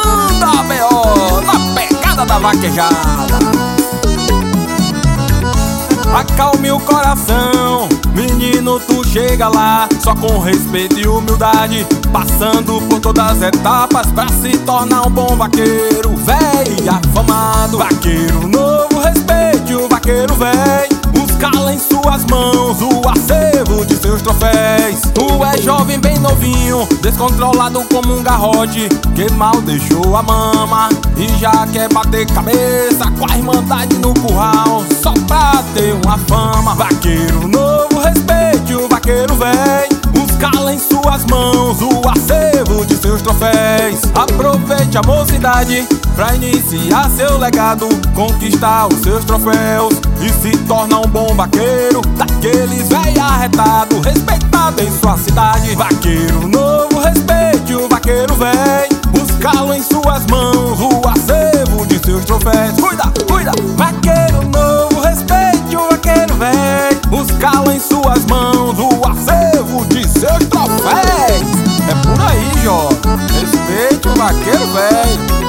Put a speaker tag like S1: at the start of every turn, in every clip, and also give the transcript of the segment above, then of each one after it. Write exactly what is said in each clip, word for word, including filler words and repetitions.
S1: Manda B O na pegada da vaquejada. Acalme o coração, menino, tu chega lá, só com respeito e humildade, passando por todas as etapas pra se tornar um bom vaqueiro, véi e afamado. Vaqueiro novo, respeite o vaqueiro véi, busca-la em suas mãos o acervo de seus troféus. Tu é jovem, bem novinho, descontrolado como um garrote, que mal deixou a mama e já quer bater cabeça com a irmandade no curral, só pra ter uma fama. Vaqueiro novo, respeite o vaqueiro véi, busca-la em suas mãos o acervo de seus troféus. Aproveite a mocidade pra iniciar seu legado, conquistar os seus troféus e se tornar um bom vaqueiro, daqueles véi arretado, respeitado em sua cidade. Vaqueiro novo, respeite o vaqueiro véi, buscá-lo em suas mãos o acervo de seus troféus. Cuida, cuida! Vaqueiro novo, respeite o vaqueiro véi, buscá-lo em suas mãos o acervo de seus troféus. É por aí, jovem, respeite o vaqueiro véi.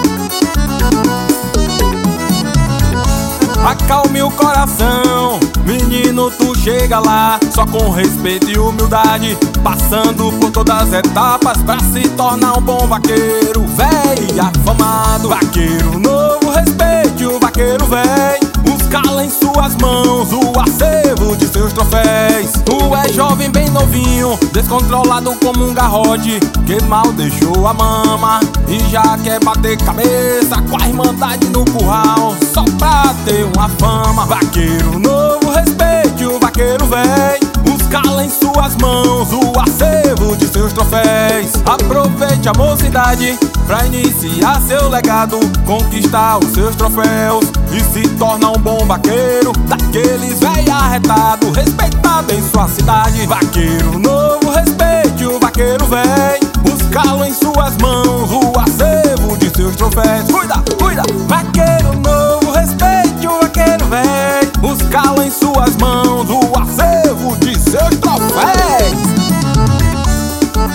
S1: Acalme o coração, menino, tu chega lá, só com respeito e humildade, passando por todas as etapas pra se tornar um bom vaqueiro, véi e afamado. Vaqueiro novo, respeite o vaqueiro véi, busca-la em suas mãos o acervo de seus troféus. Tu é jovem, bem novinho, descontrolado como um garrote, que mal deixou a mama e já quer bater cabeça com a irmandade no curral, só pra ter uma fama. Vaqueiro novo, respeite o vaqueiro véi, busca-la em suas mãos o acervo de seus troféus. Aproveite a mocidade pra iniciar seu legado, conquistar os seus troféus e se tornar um bom vaqueiro, daqueles véi arretado, respeitado em sua cidade. Vaqueiro novo, respeite o vaqueiro véi, buscá-lo em suas mãos o acervo de seus troféus. Cuida, cuida! Vaqueiro novo, respeite o vaqueiro véi, buscá-lo em suas mãos o acervo de seus troféus.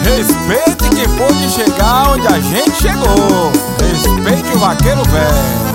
S1: Respeite quem pôde chegar onde a gente chegou. Respeite o vaqueiro véi.